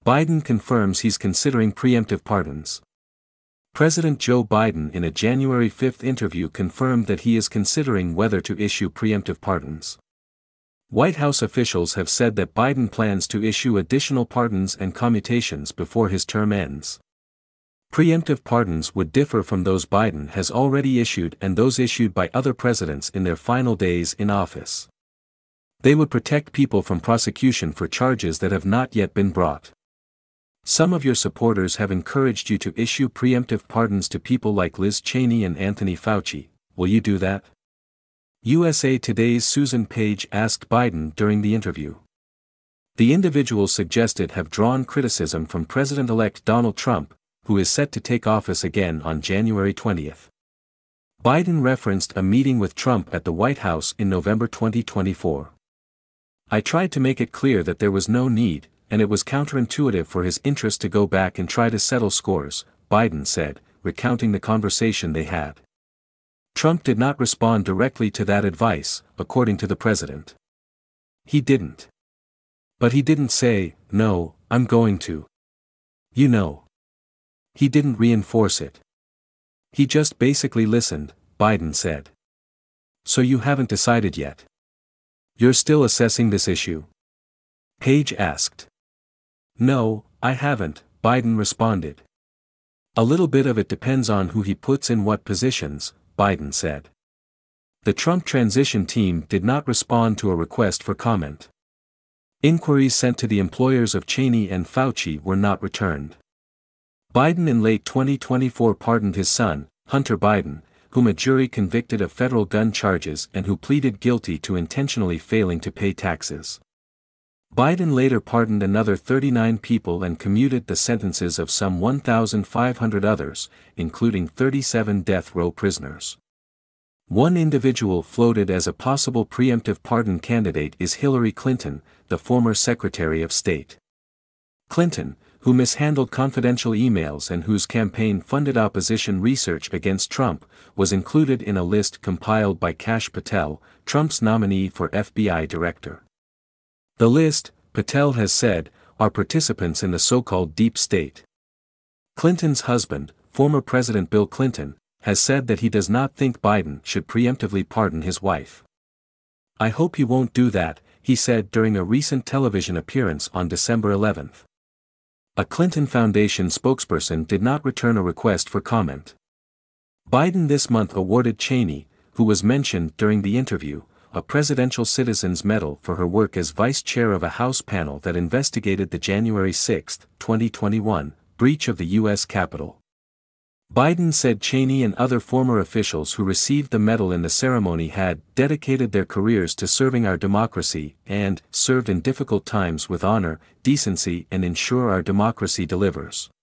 Biden confirms he's considering preemptive pardons. President Joe Biden in a January 5 interview confirmed that he is considering whether to issue preemptive pardons. White House officials have said that Biden plans to issue additional pardons and commutations before his term ends. Preemptive pardons would differ from those Biden has already issued and those issued by other presidents in their final days in office. They would protect people from prosecution for charges that have not yet been brought. Some of your supporters have encouraged you to issue preemptive pardons to people like Liz Cheney and Anthony Fauci. Will you do that? USA Today's Susan Page asked Biden during the interview. The individuals suggested have drawn criticism from President-elect Donald Trump, who is set to take office again on January 20. Biden referenced a meeting with Trump at the White House in November 2024. I tried to make it clear that there was no need, and it was counterintuitive for his interest to go back and try to settle scores, Biden said, recounting the conversation they had. Trump did not respond directly to that advice, according to the president. He didn't. But he didn't say, "No, I'm going to." You know. He didn't reinforce it. He just basically listened, Biden said. So you haven't decided yet? You're still assessing this issue? Page asked. No, I haven't, Biden responded. A little bit of it depends on who he puts in what positions, Biden said. The Trump transition team did not respond to a request for comment. Inquiries sent to the employers of Cheney and Fauci were not returned. Biden in late 2024 pardoned his son, Hunter Biden, whom a jury convicted of federal gun charges and who pleaded guilty to intentionally failing to pay taxes. Biden later pardoned another 39 people and commuted the sentences of some 1,500 others, including 37 death row prisoners. One individual floated as a possible preemptive pardon candidate is Hillary Clinton, the former Secretary of State. Clinton, who mishandled confidential emails and whose campaign funded opposition research against Trump, was included in a list compiled by Kash Patel, Trump's nominee for FBI director. The list, Patel has said, are participants in the so-called deep state. Clinton's husband, former President Bill Clinton, has said that he does not think Biden should preemptively pardon his wife. I hope he won't do that, he said during a recent television appearance on December 11. A Clinton Foundation spokesperson did not return a request for comment. Biden this month awarded Cheney, who was mentioned during the interview, a Presidential Citizen's Medal for her work as vice chair of a House panel that investigated the January 6, 2021, breach of the U.S. Capitol. Biden said Cheney and other former officials who received the medal in the ceremony had dedicated their careers to serving our democracy and served in difficult times with honor, decency, and ensure our democracy delivers.